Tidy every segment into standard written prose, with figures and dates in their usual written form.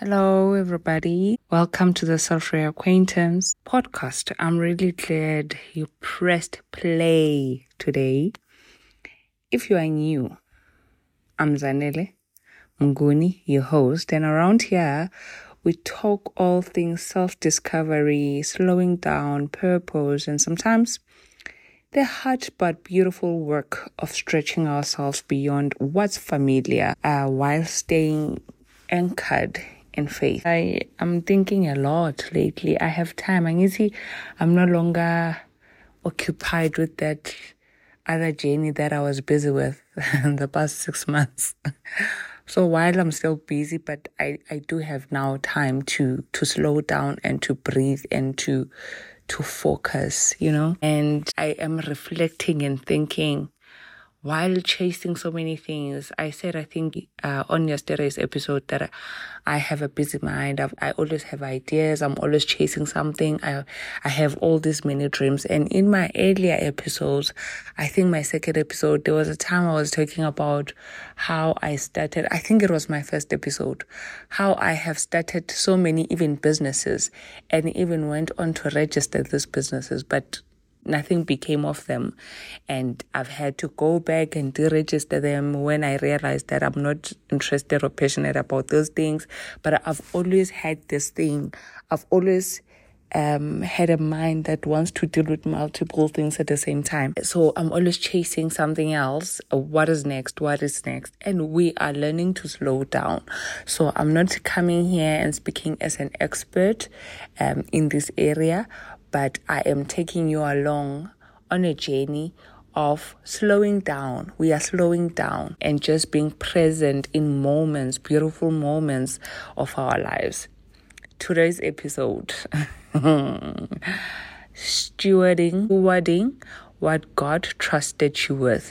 Hello, everybody. Welcome to the Self Reacquaintance podcast. I'm really glad you pressed play today. If you are new, I'm Zanele Mnguni, your host, and around here we talk all things self-discovery, slowing down, purpose, and sometimes the hard but beautiful work of stretching ourselves beyond what's familiar while staying anchored in faith. I am thinking a lot lately. I have time. I'm no longer occupied with that other journey that I was busy with in the past 6 months. So while I'm still busy, but I do have now time to slow down and to breathe and to focus, And I am reflecting and thinking, while chasing so many things, I said, I think on yesterday's episode that I have a busy mind. I always have ideas. I'm always chasing something. I have all these many dreams. And in my earlier episodes, I think my second episode, there was a time I was talking about how I started. I think it was my first episode, how I have started so many even businesses and even went on to register these businesses, but nothing became of them, and I've had to go back and deregister them when I realized that I'm not interested or passionate about those things. But I've always had this thing. I've always had a mind that wants to deal with multiple things at the same time. So I'm always chasing something else. What is next? What is next? And we are learning to slow down. So I'm not coming here and speaking as an expert in this area, but I am taking you along on a journey of slowing down. We are slowing down and just being present in moments, beautiful moments of our lives. Today's episode, stewarding what God trusted you with.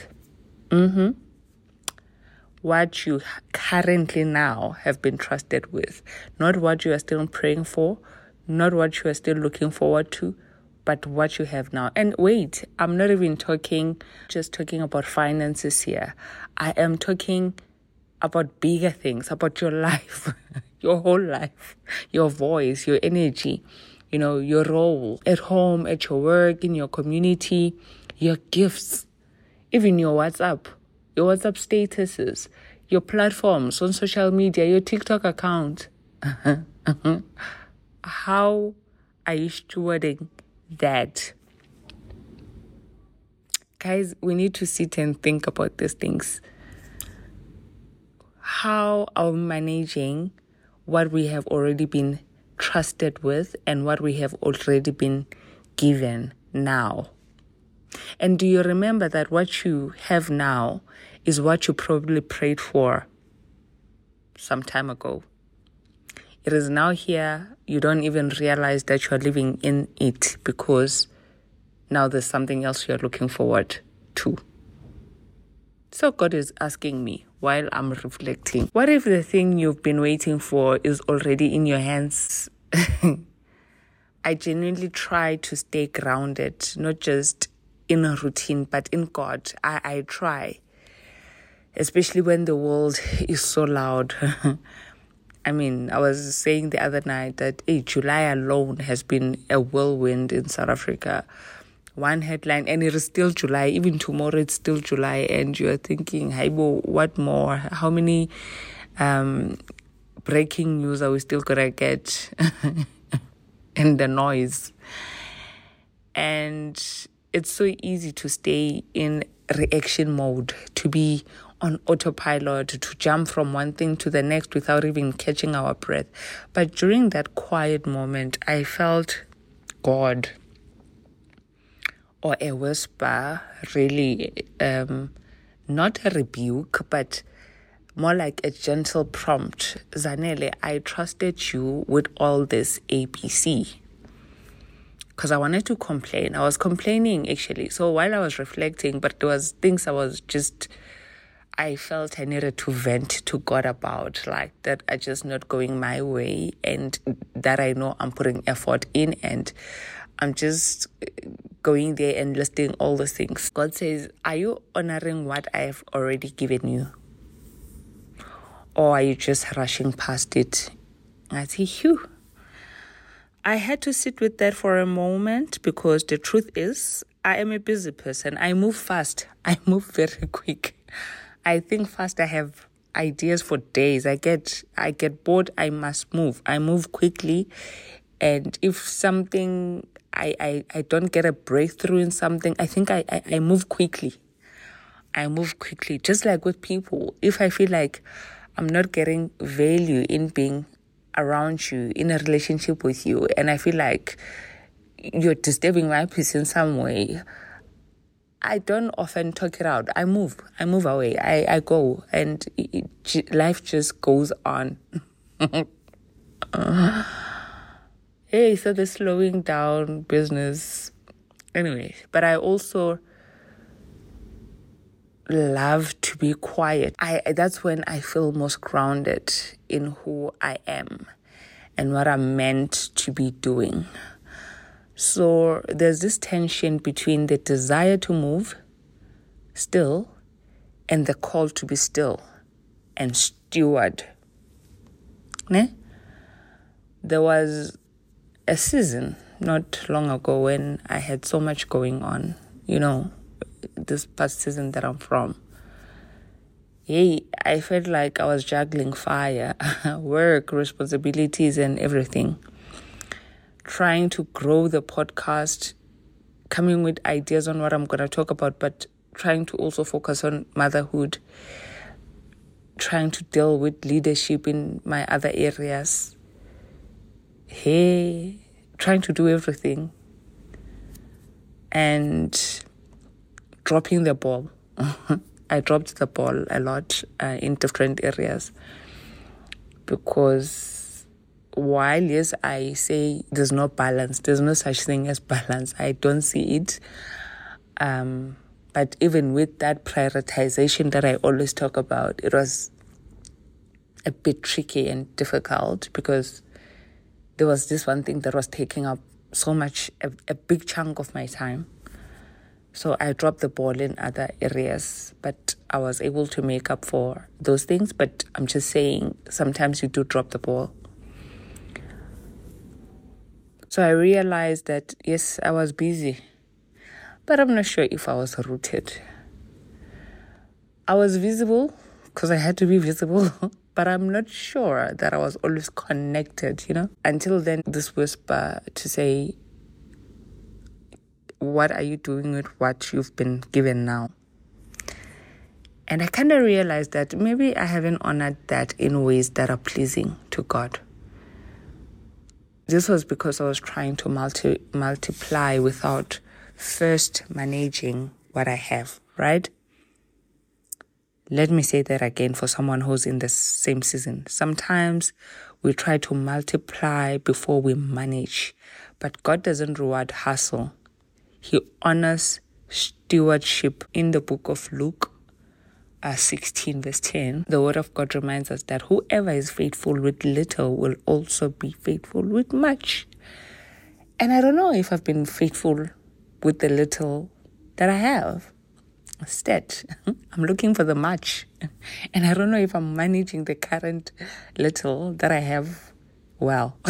What you currently now have been trusted with. Not what you are still praying for, not what you are still looking forward to, but what you have now. And wait, I'm not even talking about finances here. I am talking about bigger things, about your life, your whole life, your voice, your energy, your role at home, at your work, in your community, your gifts, even your WhatsApp statuses, your platforms on social media, your TikTok account. How are you stewarding that? Guys, we need to sit and think about these things. How are we managing what we have already been trusted with and what we have already been given now? And do you remember that what you have now is what you probably prayed for some time ago? It is now here. You don't even realize that you are living in it because now there's something else you're looking forward to. So God is asking me while I'm reflecting, what if the thing you've been waiting for is already in your hands? I genuinely try to stay grounded, not just in a routine, but in God. I try, especially when the world is so loud. I was saying the other night that July alone has been a whirlwind in South Africa. One headline, and it is still July. Even tomorrow, it's still July. And you are thinking, Haibo, what more? How many breaking news are we still going to get? And the noise. And it's so easy to stay in reaction mode, to be on autopilot, to jump from one thing to the next without even catching our breath. But during that quiet moment, I felt God, or a whisper, really, not a rebuke, but more like a gentle prompt. Zanele, I trusted you with all this ABC. Because I wanted to complain. I was complaining, actually. So while I was reflecting, but there was things I felt I needed to vent to God about, like that are just not going my way, and that I know I'm putting effort in, and I'm just going there and listing all the things. God says, are you honoring what I have already given you? Or are you just rushing past it I see, phew. I had to sit with that for a moment because the truth is, I am a busy person. I move fast. I move very quick. I think fast. I have ideas for days. I get bored. I must move. I move quickly. And if something, I don't get a breakthrough in something, I think I move quickly. I move quickly. Just like with people, if I feel like I'm not getting value in being around you, in a relationship with you, and I feel like you're disturbing my peace in some way, I don't often talk it out. I move away. I go, and life just goes on. Hey, so the slowing down business. Anyway, but I also love to be quiet. That's when I feel most grounded in who I am and what I'm meant to be doing. So there's this tension between the desire to move still and the call to be still and steward. Ne? There was a season not long ago when I had so much going on, this past season that I'm from. Hey, I felt like I was juggling fire, work, responsibilities, and everything. Trying to grow the podcast, coming with ideas on what I'm going to talk about, but trying to also focus on motherhood, trying to deal with leadership in my other areas. Hey, trying to do everything and dropping the ball. I dropped the ball a lot in different areas because while, yes, I say there's no balance, there's no such thing as balance. I don't see it. But even with that prioritization that I always talk about, it was a bit tricky and difficult because there was this one thing that was taking up so much, a big chunk of my time. So I dropped the ball in other areas, but I was able to make up for those things. But I'm just saying, sometimes you do drop the ball. So I realized that, yes, I was busy, but I'm not sure if I was rooted. I was visible because I had to be visible, but I'm not sure that I was always connected, Until then, this whisper to say, what are you doing with what you've been given now? And I kind of realized that maybe I haven't honored that in ways that are pleasing to God. This was because I was trying to multiply without first managing what I have, right? Let me say that again for someone who's in the same season. Sometimes we try to multiply before we manage, but God doesn't reward hustle. He honors stewardship. In the book of Luke 16 verse 10, the word of God reminds us that whoever is faithful with little will also be faithful with much. And I don't know if I've been faithful with the little that I have. Instead, I'm looking for the much. And I don't know if I'm managing the current little that I have well.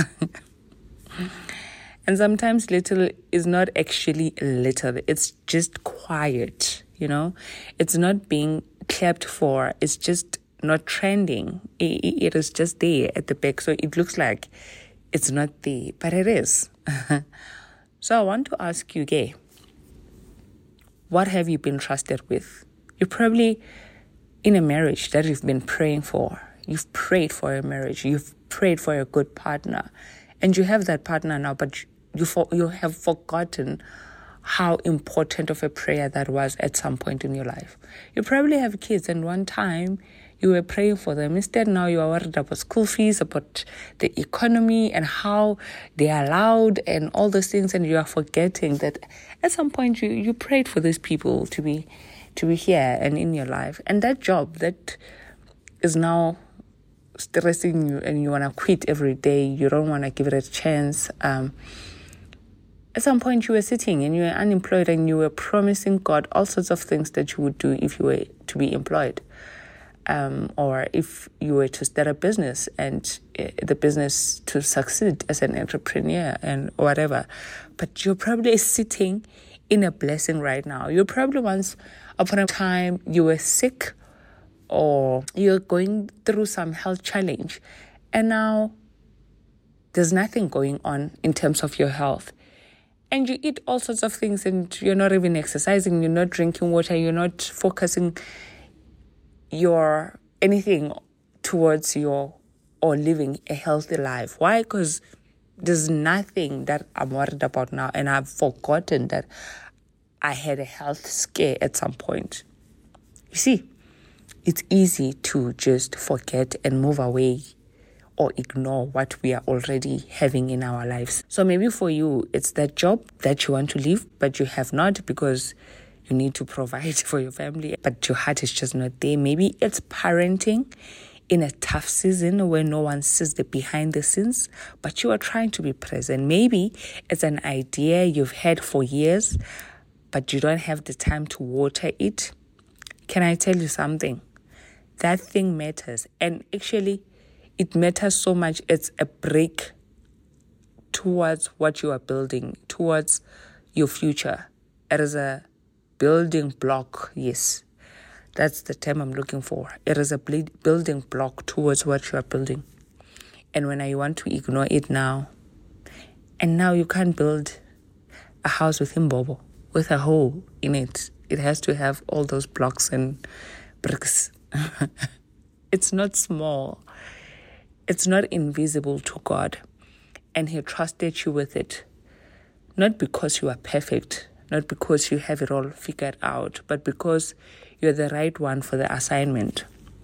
And sometimes little is not actually little. It's just quiet, It's not being clapped for. It's just not trending. It is just there at the back. So it looks like it's not there, but it is. So I want to ask you, Gay, what have you been trusted with? You're probably in a marriage that you've been praying for. You've prayed for a marriage. You've prayed for a good partner. And you have that partner now, but you have forgotten how important of a prayer that was at some point in your life. You probably have kids, and one time you were praying for them. Instead, now you are worried about school fees, about the economy and how they are loud and all those things, and you are forgetting that at some point you prayed for these people to be here and in your life. And that job that is now stressing you and you want to quit every day, you don't want to give it a chance. At some point you were sitting and you were unemployed and you were promising God all sorts of things that you would do if you were to be employed. or if you were to start a business and the business to succeed as an entrepreneur and whatever. But you're probably sitting in a blessing right now. You probably once upon a time you were sick or you're going through some health challenge, and now there's nothing going on in terms of your health. And you eat all sorts of things and you're not even exercising, you're not drinking water, you're not focusing your anything towards your or living a healthy life. Why? Because there's nothing that I'm worried about now, and I've forgotten that I had a health scare at some point. You see, it's easy to just forget and move away or ignore what we are already having in our lives. So maybe for you, it's that job that you want to leave, but you have not because you need to provide for your family, but your heart is just not there. Maybe it's parenting in a tough season where no one sees the behind the scenes, but you are trying to be present. Maybe it's an idea you've had for years, but you don't have the time to water it. Can I tell you something? That thing matters. And actually, it matters so much. It's a break towards what you are building, towards your future. It is a building block, yes. That's the term I'm looking for. It is a building block towards what you are building. And when I want to ignore it now, and now you can't build a house with Imbobo, with a hole in it. It has to have all those blocks and bricks. It's not small. It's not invisible to God. And He trusted you with it. Not because you are perfect, not because you have it all figured out, but because you're the right one for the assignment.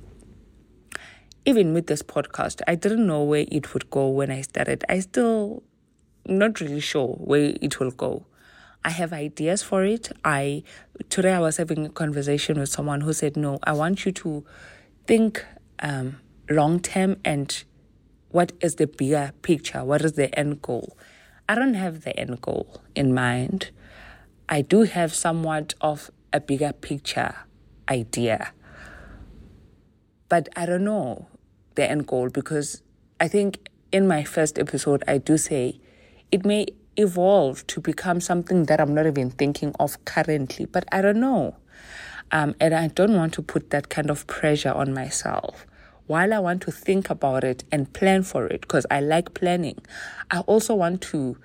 Even with this podcast, I didn't know where it would go when I started. I still not really sure where it will go. I have ideas for it. Today I was having a conversation with someone who said, no, I want you to think long term and what is the bigger picture? What is the end goal? I don't have the end goal in mind. I do have somewhat of a bigger picture idea. But I don't know the end goal because I think in my first episode, I do say it may evolve to become something that I'm not even thinking of currently, but I don't know. And I don't want to put that kind of pressure on myself. While I want to think about it and plan for it, because I like planning, I also want to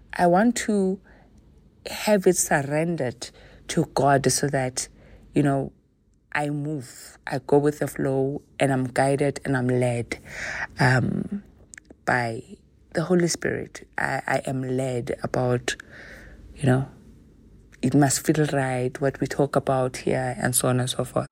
have it surrendered to God so that, I move, I go with the flow, and I'm guided and I'm led by the Holy Spirit. I am led about, it must feel right, what we talk about here, and so on and so forth.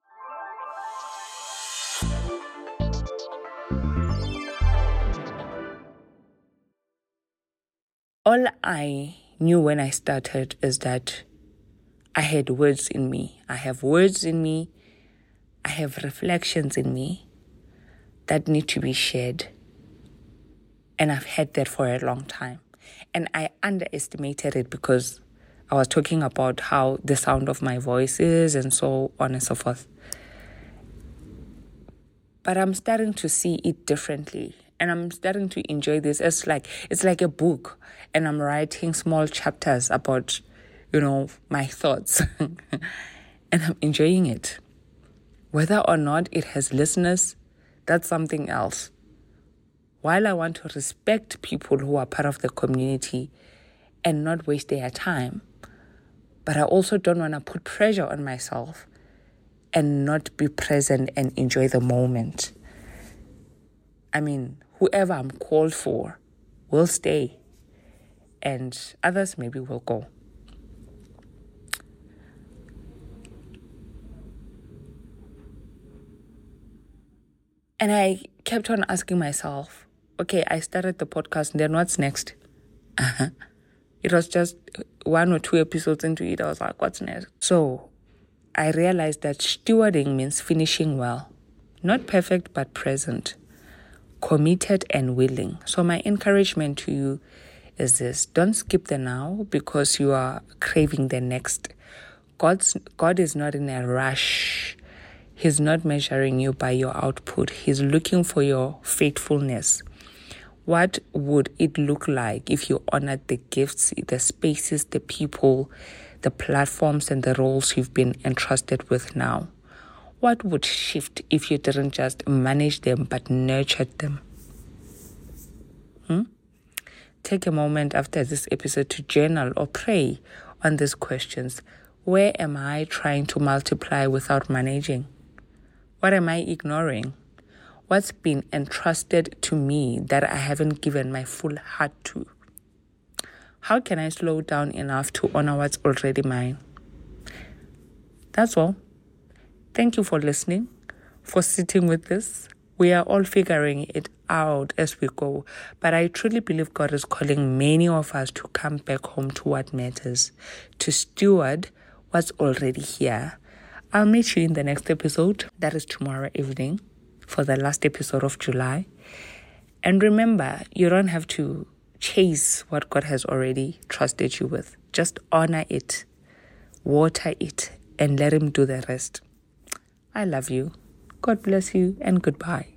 All I knew when I started is that I had words in me. I have words in me. I have reflections in me that need to be shared. And I've had that for a long time. And I underestimated it because I was talking about how the sound of my voice is and so on and so forth. But I'm starting to see it differently. And I'm starting to enjoy this. It's like a book. And I'm writing small chapters about, my thoughts. And I'm enjoying it. Whether or not it has listeners, that's something else. While I want to respect people who are part of the community and not waste their time, but I also don't want to put pressure on myself and not be present and enjoy the moment. I mean, whoever I'm called for will stay, and others maybe will go. And I kept on asking myself, okay, I started the podcast, and then what's next? It was just 1 or 2 episodes into it. I was like, what's next? So I realized that stewarding means finishing well. Not perfect, but present. Committed and willing. So my encouragement to you is this. Don't skip the now because you are craving the next. God is not in a rush. He's not measuring you by your output. He's looking for your faithfulness. What would it look like if you honored the gifts, the spaces, the people, the platforms, and the roles you've been entrusted with now? What would shift if you didn't just manage them but nurtured them? Take a moment after this episode to journal or pray on these questions. Where am I trying to multiply without managing? What am I ignoring? What's been entrusted to me that I haven't given my full heart to? How can I slow down enough to honor what's already mine? That's all. Thank you for listening, for sitting with this. We are all figuring it out as we go, but I truly believe God is calling many of us to come back home to what matters, to steward what's already here. I'll meet you in the next episode. That is tomorrow evening for the last episode of July. And remember, you don't have to chase what God has already trusted you with. Just honor it, water it, and let Him do the rest. I love you. God bless you, and goodbye.